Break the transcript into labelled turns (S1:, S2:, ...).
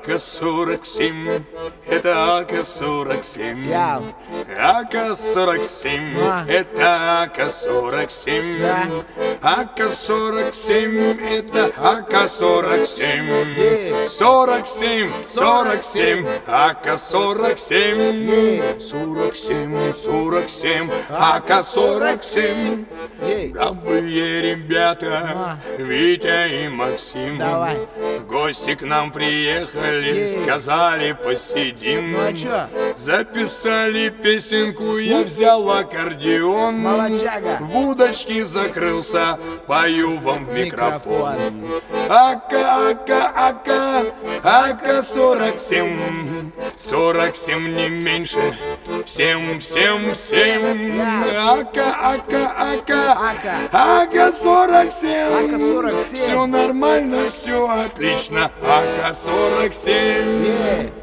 S1: АК-47, это АК-47. АК-47, это АК-47. АК-47, это АК-47. 47, 47, АК-47. 47, 47, АК-47. Бравые ребята, Витя и Максим.
S2: Давай.
S1: В гости к нам приехали, сказали посидим.
S2: Ну а чё?
S1: Записали песенку, я взял аккордеон.
S2: Молодчага.
S1: В будочке закрылся, пою вам в микрофон. АК-47, 47 не меньше. Всем, всем, всем. АК-47.
S2: АК-47.
S1: Все нормально, все отлично. АК-47.